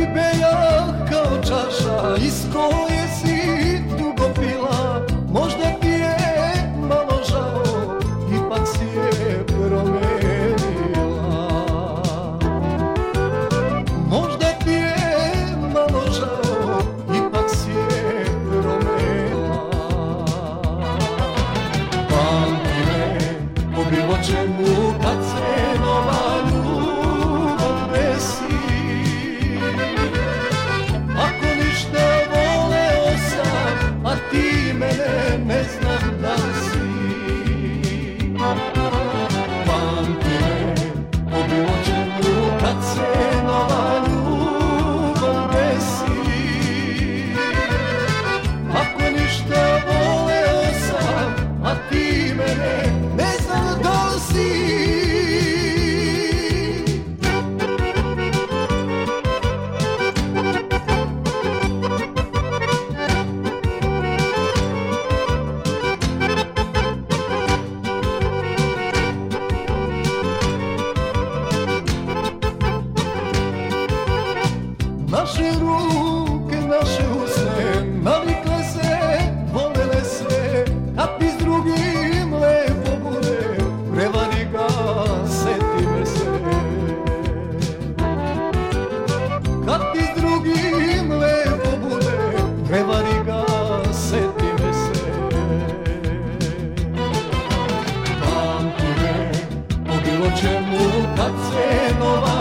bela kao čaša iz koje si dugo pila. Možda ti je malo žao, ipak si je promenila. Možda ti je malo žao, ipak si je promenila. Pamti me po bilo čemu kad se nova ljubav desi. Ako ništa voleo sam, a ti mene ne znam da si. Pamti me po bilo čemu kad se nova ljubav desi. Ako ništa voleo sam, a ti mene ne znam da si. Naše ruke, naše usne, navikle se, volele sve. Kad ti s drugim lepo bude, prevari ga, seti me se. Kad ti s drugim lepo bude, prevari ga, seti me se. Pamti me po bilo čemu kad se nova